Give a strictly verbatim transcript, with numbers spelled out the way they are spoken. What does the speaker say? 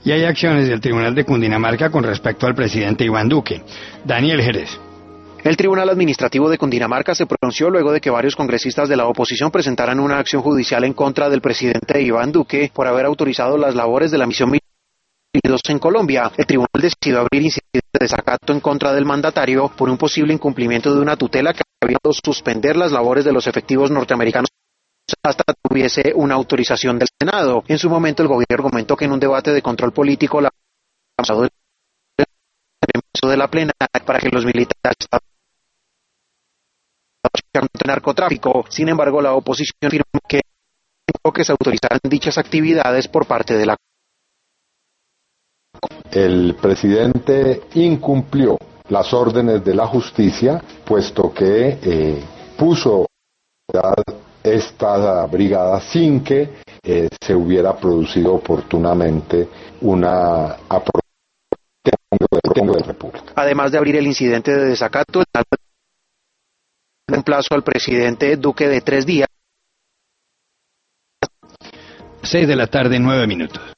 Y hay acciones del Tribunal de Cundinamarca con respecto al presidente Iván Duque. Daniel Jerez. El Tribunal Administrativo de Cundinamarca se pronunció luego de que varios congresistas de la oposición presentaran una acción judicial en contra del presidente Iván Duque por haber autorizado las labores de la misión militar en Colombia. El tribunal decidió abrir incidente de desacato en contra del mandatario por un posible incumplimiento de una tutela que había suspender las labores de los efectivos norteamericanos hasta que tuviese una autorización del Senado. En su momento el gobierno comentó que en un debate de control político la de la plenaria para que los militares de narcotráfico. Sin embargo, la oposición afirmó que, que se autorizaran dichas actividades por parte de la. El presidente incumplió las órdenes de la justicia, puesto que eh, puso esta brigada sin que eh, se hubiera producido oportunamente una aprobación de la República. Además de abrir el incidente de desacato, un plazo al presidente Duque de tres días. Seis de la tarde, nueve minutos.